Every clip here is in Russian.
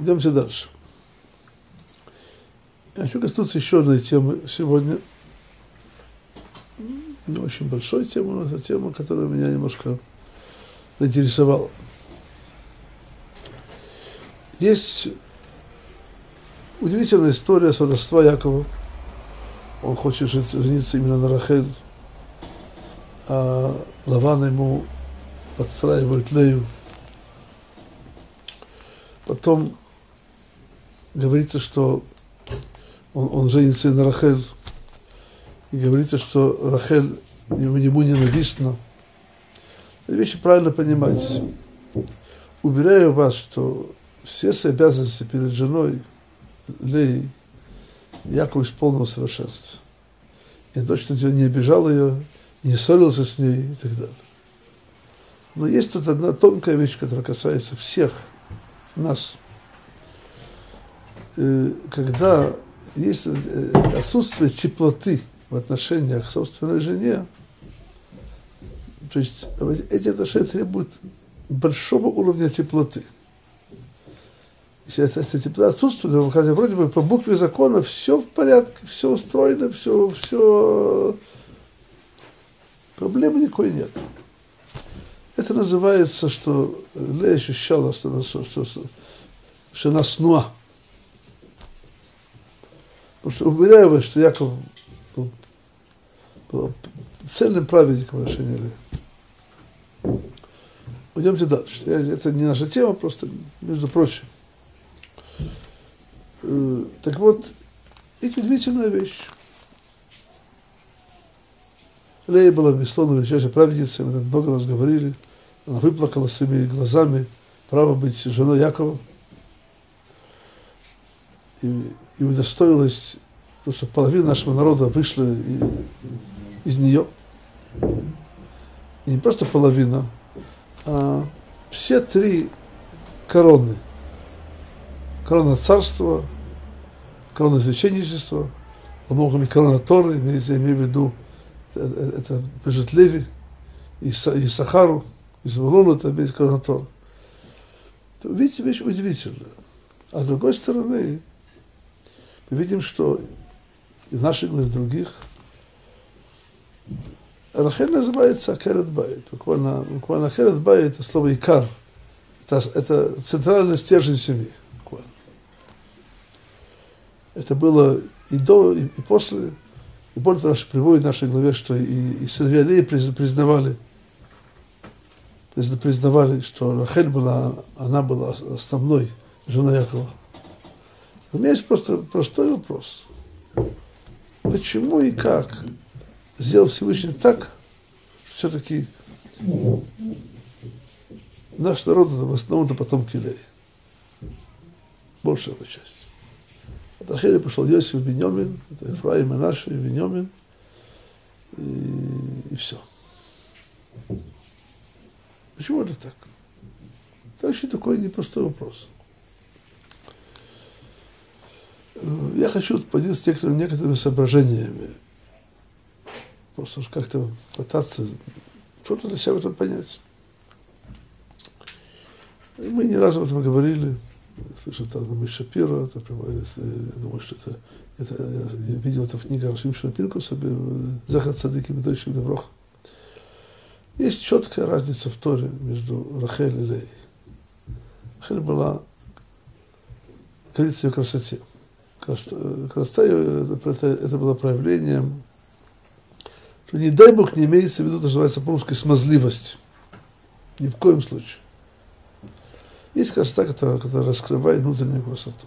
Идемте дальше. Я хочу коснуться еще одной темы сегодня. Не очень большой темы, но это тема, которая меня немножко заинтересовала. Есть удивительная история сватовства Якова. Он хочет жениться именно на Рахель, а Лаван ему подстраивает Лею. Потом говорится, что он женится на Рахель, и говорится, что Рахель ему ненавистна. Эти вещи правильно понимать. Уверяю вас, что все свои обязанности перед женой Леей Яков исполнил в совершенстве. И точно не обижал ее, не ссорился с ней и так далее. Но есть тут одна тонкая вещь, которая касается всех нас. Когда есть отсутствие теплоты в отношениях к собственной жене, то есть эти отношения требуют большого уровня теплоты. Если эта теплота отсутствует, хотя вроде бы по букве закона все в порядке, все устроено, все проблемы никакой нет. Это называется, что Лея ощущала, что она снуа. Потому что уверяю вас, что Яков был цельным праведником в отношении Леи. Пойдемте дальше. Это не наша тема, просто между прочим. Так вот, это удивительная вещь. Лея была безусловно величайшей праведницей, мы много раз говорили. Она выплакала своими глазами право быть женой Якова. И удостоилась, потому что половина нашего народа вышла из нее. И не просто половина, а все три короны. Корона царства, корона священничества, по-многому корона Торы, я имею в виду, это Бежит Леви, и Сахару, и Звулону, это опять корона Торы. Видите, вещь удивительная. А с другой стороны, мы видим, что и в наших, и в других Рахель называется Акерет Байт. Буквально Акерет Байт – это слово Икар. Это центральный стержень семьи. Буквально. Это было и до, и после. И более того, приводит в нашей главе, что и сыновья Леи признавали, что Рахель она была основной женой Якова. У меня есть просто простой вопрос. Почему и как сделал Всевышний так, что все-таки наш народ это в основном это потомки Леи. Большая его часть. От Рахели пошел Йосиф и Биньямин, это Ефраим, Менаше и Биньямин, и все. Почему это так? Это вообще такой непростой вопрос. Я хочу поделиться некоторыми соображениями. Просто как-то пытаться что-то для себя в этом понять. И мы не раз об этом говорили. Я слышал, это Адама Шапира, я думаю, что я видел это в книге Шимшона Пинкуса, Захар Цадик и Бедойшим Деврох. Есть четкая разница в Торе между Рахель и Леей. Рахель была, говорится, ее красоте. Красота это было проявлением, что не дай Бог не имеется в виду, это называется по-русски смазливость. Ни в коем случае. Есть красота, которая раскрывает внутреннюю красоту.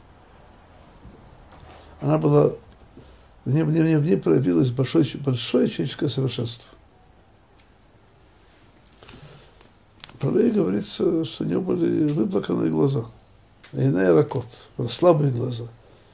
Она была, в ней проявилось большое человеческое совершенство. Про Лею говорится, что у нее были выплаканные глаза. Иная ракот, слабые глаза.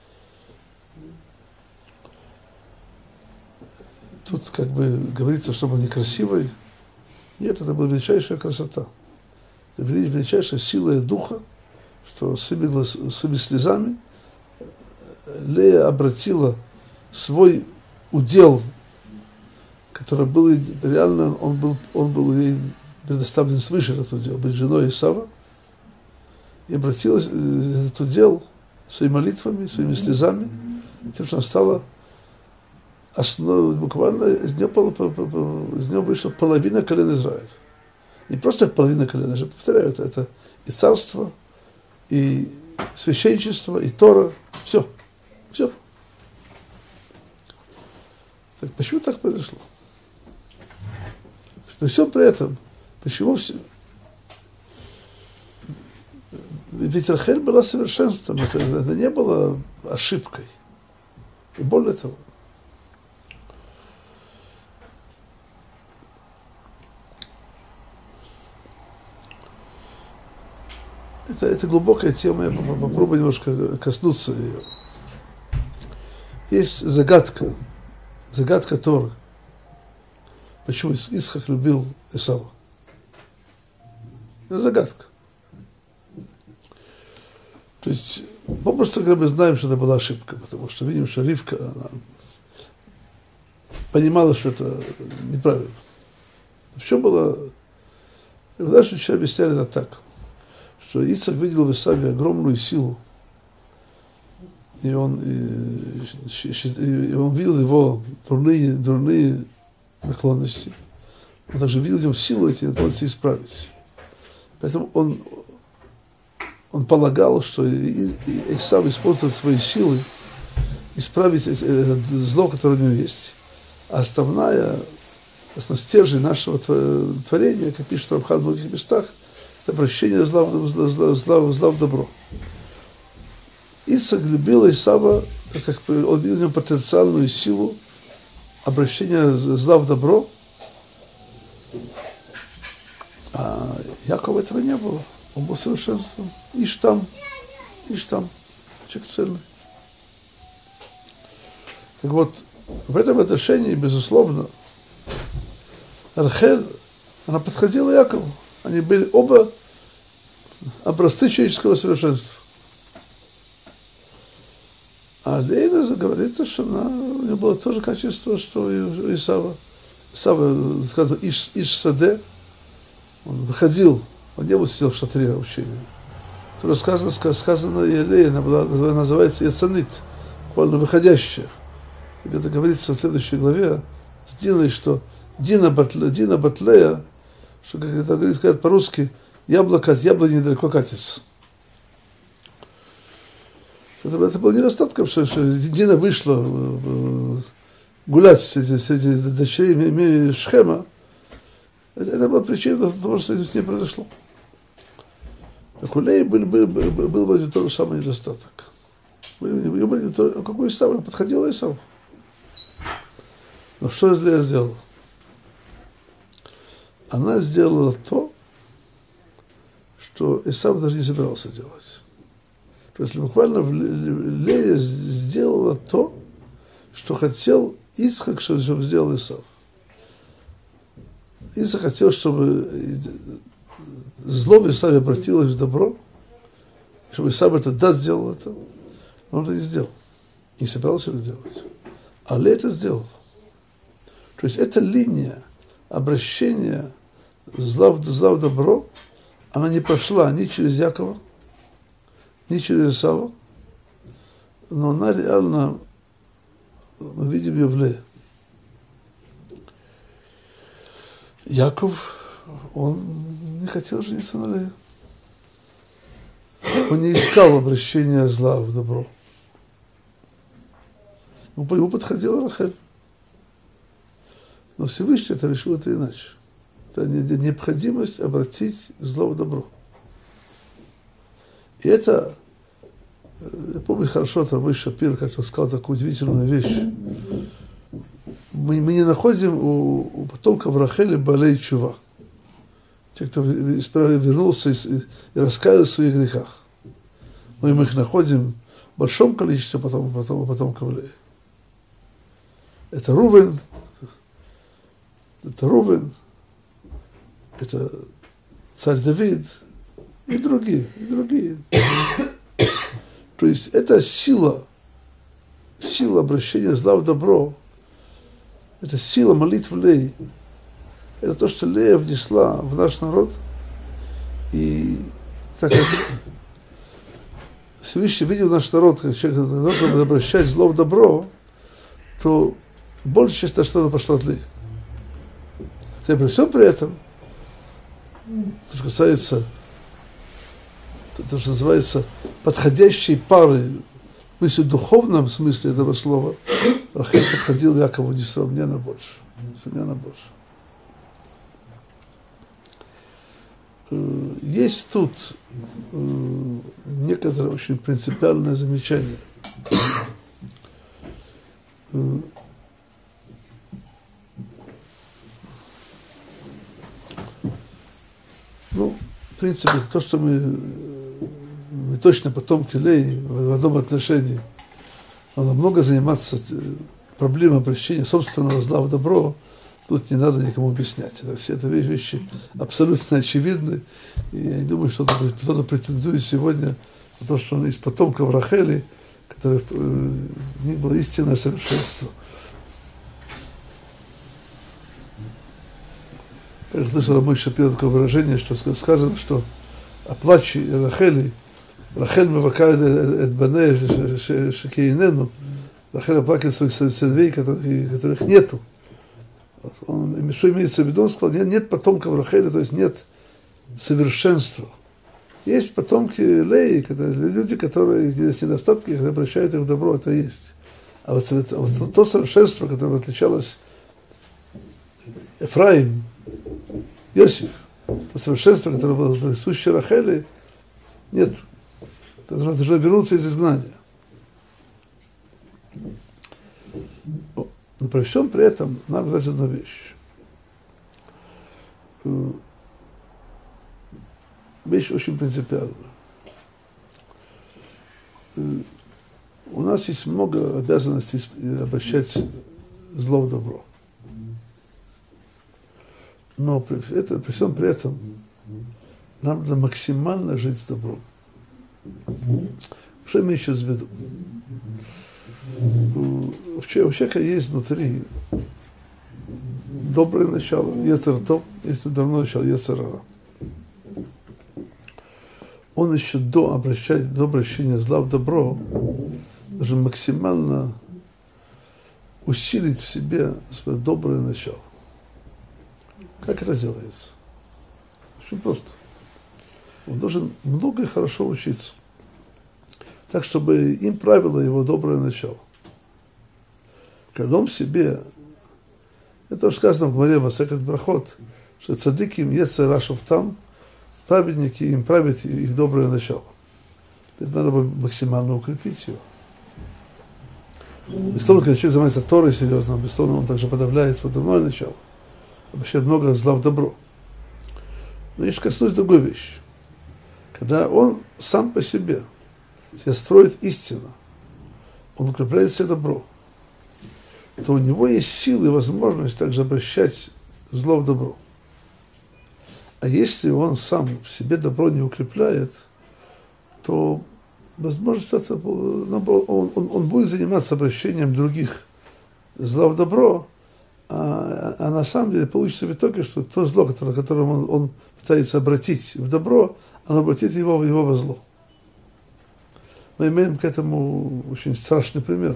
Тут как бы говорится, что была некрасивой. Нет, это была величайшая красота. Величайшая сила духа, что своими слезами Лея обратила свой удел, который был реально, он был ей предоставлен свыше, этот удел, быть женой Исава, и обратилась, этот удел своими молитвами, своими слезами, тем, что она стала основой, буквально из нее вышла половина колена Израиля. Не просто половина колена, я повторяю, это и царство, и священничество, и Тора, все. Так почему так произошло? При всем при этом, почему все... Ведь Рахель была совершенством, это не было ошибкой. И более того, это глубокая тема, я попробую немножко коснуться ее. Есть загадка Торы. Почему Исхак любил Исава? Это загадка. То есть, попросту говоря, мы знаем, что это была ошибка, потому что видим, что Ривка она понимала, что это неправильно. В чем было... Наши учителя объясняли это так, что Ицхак видел в Исаве огромную силу, и он видел его дурные наклонности. Он также видел в нем силу эти наклонности исправить. Поэтому он полагал, что Исав использует свои силы исправить это зло, которое у него есть. А основной стержень нашего творения, как пишет Рамхан в многих местах, это обращение зла в добро. Ицхак любил Исава, так как он видел в нем потенциальную силу обращения зла в добро, а Якова этого не было. Он был совершенством. Иштам, человек цельный. Так вот, в этом отношении, безусловно, Рахель, она подходила Якову. Они были оба образцы человеческого совершенства. А Лейла говорится, что у нее было тоже качество, что у Исава. Исава, сказано, Иш Саде, он выходил, он не был сидел в шатре учения. То сказано и Лея, она называется Яцанит, буквально выходящая. Это говорится в следующей главе с Диной, что Дина Батлея, что, как это говорят по-русски, яблоко от яблони недалеко катится. Это было недостатком, что Дина вышла гулять среди дочерей Шхема. Это была причина того, что с ней произошло. Так у Леи был тот же самый недостаток. Какой Исав? Она подходила Исаву. Но что Лея сделала? Она сделала то, что Исав даже не собирался делать. То есть буквально Лея сделала то, что хотел Ицхак, чтобы сделал Исав. Ицхак хотел, чтобы зло в Исаве обратилось в добро, чтобы Исав это сделал это, но он это не сделал. Не собирался это делать. А Лея это сделал. То есть эта линия обращения зла в добро, она не прошла ни через Якова, ни через Исава, но она реально, мы видим ее в Лее. Яков, он не хотел жениться на Лее. Он не искал обращения зла в добро. Ему подходила Рахель. Но Всевышний это решил это иначе. Это необходимость обратить зло в добро. И это, я помню хорошо от Рабы Шапира, как он сказал такую удивительную вещь. Мы не находим у потомков Рахели Балей Чува. Те, кто вернулся и раскаялся в своих грехах. Но мы их находим в большом количестве потомков Леи. Это Рувен, это царь Давид и другие. То есть это сила обращения зла в добро, это сила молитв Леи. Это то, что Лея внесла в наш народ. И так как Всевышний видел наш народ, как человек должен обращать зло в добро, то большая часть нашего народа пошла тлей. Хотя при всем при этом, то, что касается, то, что называется подходящей пары, в смысле, духовном смысле этого слова, Рахель подходил Якову несравненно больше. Несравненно больше. Есть тут некоторое очень принципиальное замечание. Ну, в принципе, то, что мы точно потомки Леи в одном отношении, надо много заниматься проблемой обращения собственного зла в добро, тут не надо никому объяснять. Все это вещи абсолютно очевидны. И я не думаю, что кто-то претендует сегодня на то, что он из потомков Рахели, которых в них было истинное совершенство. Я слышал Рамой Шапира такое выражение, что сказано, что о плаче Рахели, Рахель мавакает эт банея шекейнену, Рахель оплакивает своих сыновей, которых нету. Он, что имеется в виду, он сказал, нет потомков Рахели, то есть нет совершенства. Есть потомки Леи, люди, которые есть недостатки, которые обращают их в добро, это есть. А вот то совершенство, которое отличалось Эфраим, Иосиф, то совершенство, которое было присуще Рахели, нет. Это должно вернуться из изгнания. Но при всем при этом надо сказать одну вещь. Вещь очень принципиальная. У нас есть много обязанностей обращать зло в добро. Но при всем при этом нам надо максимально жить с добром. Что имею сейчас в виду? У человека есть внутри доброе начало, йецер тов, есть дурное начало, йецер ара. Он еще до обращения зла в добро должен максимально усилить в себе свое доброе начало. Как это делается? Очень просто. Он должен много и хорошо учиться, так, чтобы им правило его доброе начало. Когда он в себе, это уже сказано в Гмаре Масехет Брахот, что цадиким йецер ара шофтам, праведники, им правит их доброе начало. Это надо максимально укрепить его. Безусловно, когда человек занимается Торой серьезно, безусловно, он также подавляет свое дурное начало. Вообще много зла в добро. Но я коснусь другой вещи. Когда он сам по себе себя строит истину, он укрепляет себе добро, то у него есть силы и возможность также обращать зло в добро. А если он сам в себе добро не укрепляет, то, возможно, он будет заниматься обращением других зла в добро, а на самом деле получится в итоге, что то зло, которым он пытается обратить в добро, оно обратит его во зло. Мы имеем к этому очень страшный пример.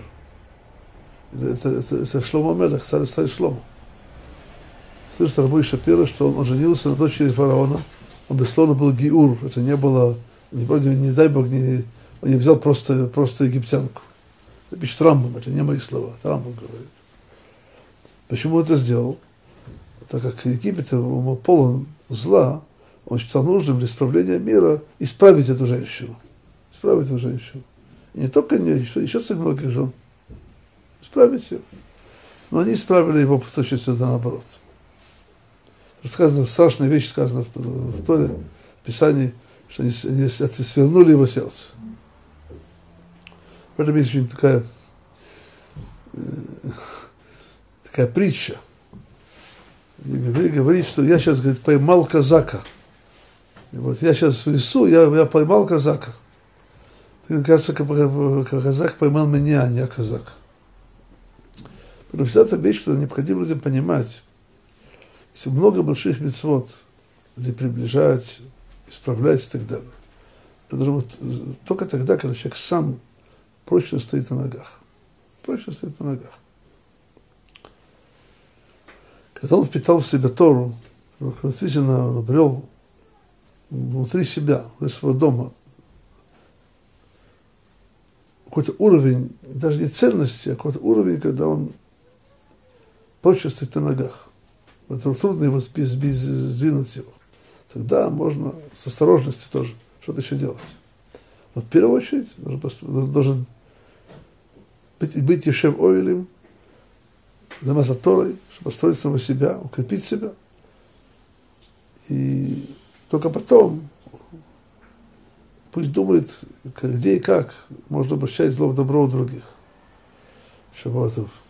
Это Шломо Мелех, царь Шломо. Слышит Рамой Шапира, что он женился на дочери фараона. Он, безусловно, был гиур. Это не было, не дай Бог, он не взял просто египтянку. Это пишет Рамбам, это не мои слова, это Рамбам говорит. Почему он это сделал? Так как Египет полон зла, он считал нужным для исправления мира исправить эту женщину. Исправить эту женщину. И не только еще с многих жен. Исправить ее. Но они исправили его в точности наоборот. Сказано, страшная вещь сказана в Торе, в Писании, что они свернули его сердце. Поэтому есть очень такая притча. Говорит, что я сейчас, говорит, поймал казака. И вот я сейчас в лесу, я поймал казака. Мне кажется, казак поймал меня, а не я казак. Потому что это вещь, что необходимо людям понимать. Есть много больших мицвот, где приближать, исправлять и так далее. Только тогда, когда человек сам прочно стоит на ногах. Прочно стоит на ногах. Когда он впитал в себя Тору, действительно он обрел внутри себя, внутри своего дома, какой-то уровень, даже не ценности, а какой-то уровень, когда он прочно стоит на ногах. Это трудно его сдвинуть его. Тогда можно с осторожностью тоже что-то еще делать. Но в первую очередь должен быть Ешев Оэлем, заниматься Торой, чтобы построить самого себя, укрепить себя. И только потом пусть думает, где и как можно обращать зло в добро у других. Шавуатов.